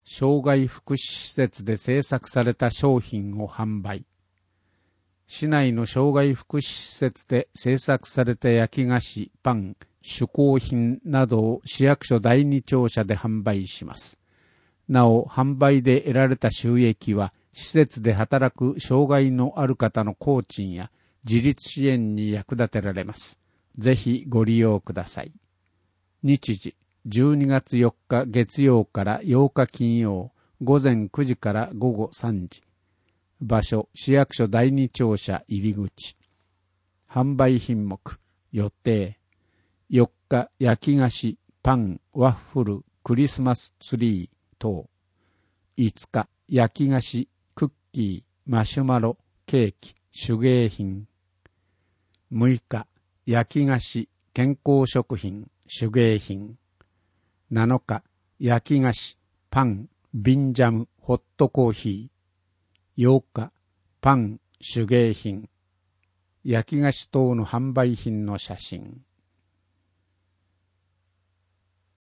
障害福祉施設で製作された商品を販売。市内の障害福祉施設で製作された焼き菓子、パン、手工品などを市役所第二庁舎で販売します。なお、販売で得られた収益は、施設で働く障害のある方の工賃や自立支援に役立てられます。ぜひご利用ください。日時、12月4日月曜から8日金曜、午前9時から午後3時。場所、市役所第二庁舎入り口。販売品目、予定。4日、焼き菓子、パン、ワッフル、クリスマスツリー等。5日、焼き菓子、クッキー、マシュマロ、ケーキ、手芸品。6日、焼き菓子、健康食品、手芸品。7日、焼き菓子、パン、瓶ジャム、ホットコーヒー。8日、パン、手芸品。焼き菓子等の販売品の写真。